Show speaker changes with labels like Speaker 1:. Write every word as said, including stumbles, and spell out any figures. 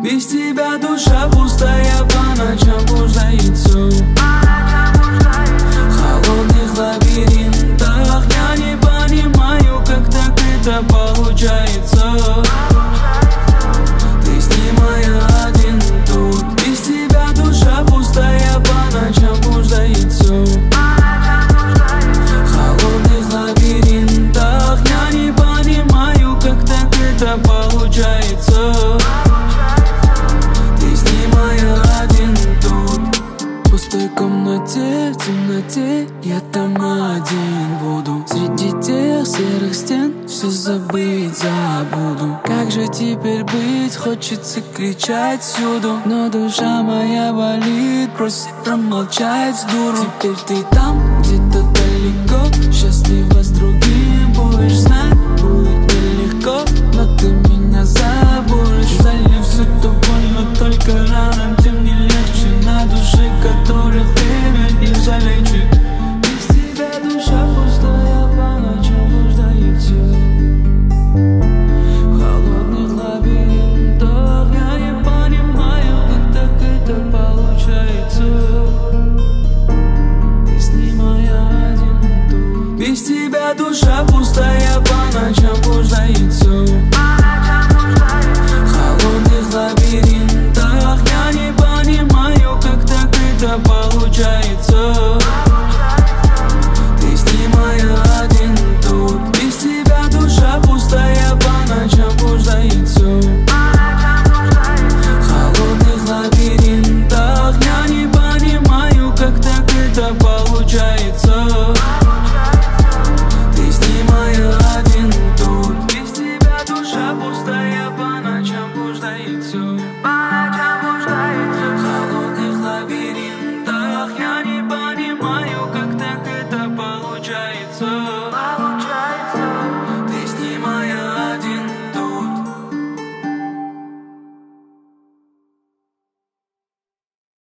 Speaker 1: Без тебя душа пустая, по ночам блуждается в холодных лабиринтах. Я не понимаю, как так это получается. Ты снимая один тут. Без тебя душа пустая, по ночам блуждается в холодных лабиринтах. Я не понимаю, как так это получается. Ты снимая один тут. В пустой комнате, в темноте я там один буду. Среди тех серых стен все забыть забуду. Как же теперь быть? Хочется кричать всюду, но душа моя болит, просит промолчать с дуру. Теперь ты там, где-то далеко, счастлив